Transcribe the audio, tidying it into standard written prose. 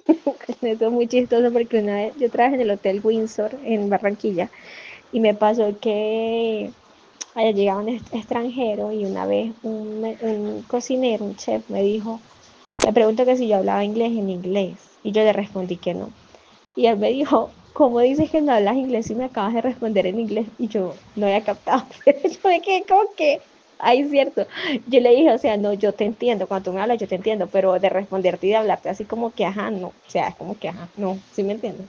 Eso es muy chistoso porque una vez yo trabajé en el Hotel Windsor en Barranquilla y me pasó que allá llegaba un extranjero y una vez un cocinero, un chef, me preguntó que si yo hablaba inglés en inglés y yo le respondí que no. Y él me dijo, ¿cómo dices que no hablas inglés si me acabas de responder en inglés? Y yo no había captado, pero yo me quedé como que, ay, cierto. Yo le dije, o sea, no, yo te entiendo, cuando tú me hablas yo te entiendo, pero de responderte y de hablarte así como que, ajá, no, o sea, es como que, ajá, no, ¿sí me entiendes?